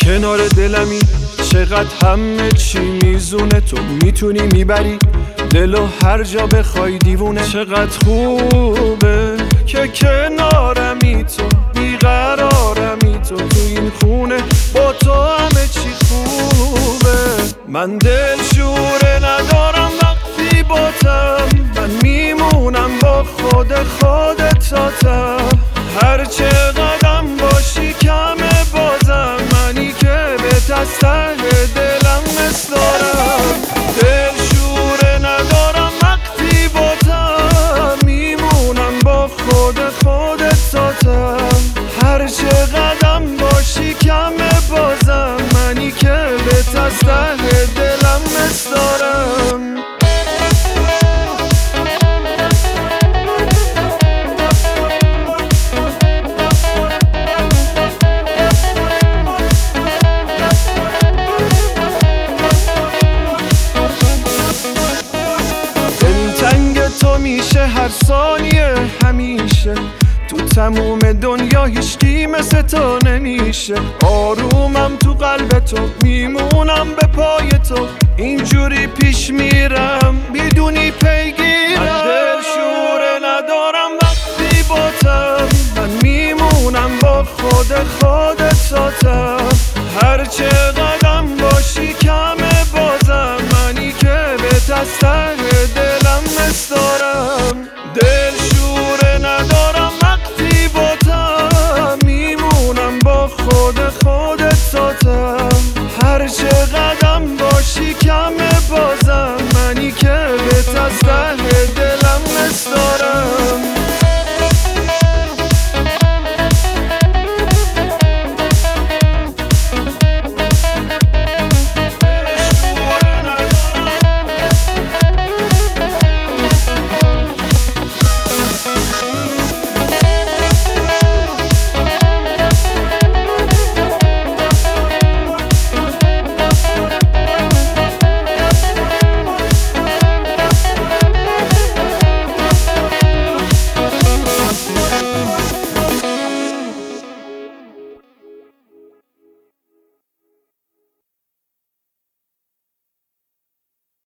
کنار دلمی چقدر همه چی میزونه، تو میتونی میبری دلو هر جا بخوای دیوونه. چقدر خوبه که کنارمی تو، بیقرارمی تو این خونه، با تو همه چی خوبه. من دل شوره ندارم وقتی باتم، من میمونم با خودت تاتم. هر چه قدم باشی کمه بازم، منی که به ته دلم مسدارم. دل شوره ندارم وقتی باتم، میمونم با خودت تاتم. هر چه قدم باشی کمه بازم، منی که به ته دلم مسدارم. تو میشه هر ثانیه همیشه، تو تموم دنیا هیچکی مثل تو نمیشه. آرومم تو قلب تو، میمونم به پای تو، اینجوری پیش میرم بیدونی پیگیرم. من دل شوره ندارم وقتی باتم، من میمونم با خودت تاتم. هر چه قدم باشی کمه بازم، منی که به ته دلم مسدارم. دل شوره ندارم وقتی باتم، میمونم با خودت تاتم. هر چه